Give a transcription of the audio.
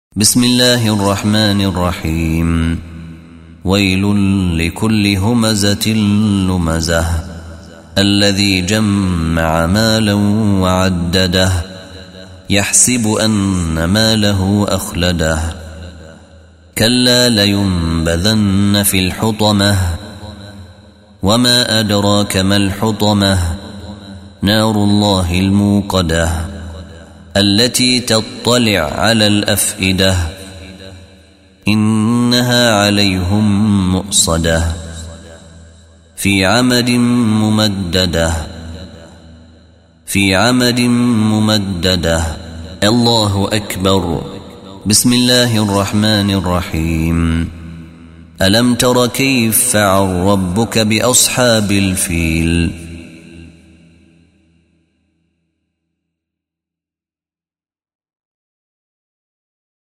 بسم الله الرحمن الرحيم. ويل لكل همزة لمزة الذي جمع مالا وعدده يحسب أن ماله أخلده كلا لينبذن في الحطمة وما أدراك ما الحطمة نار الله الموقدة التي تطلع على الأفئدة إنها عليهم مؤصدة في عمد ممددة الله أكبر. بسم الله الرحمن الرحيم. ألم تر كيف فعل ربك بأصحاب الفيل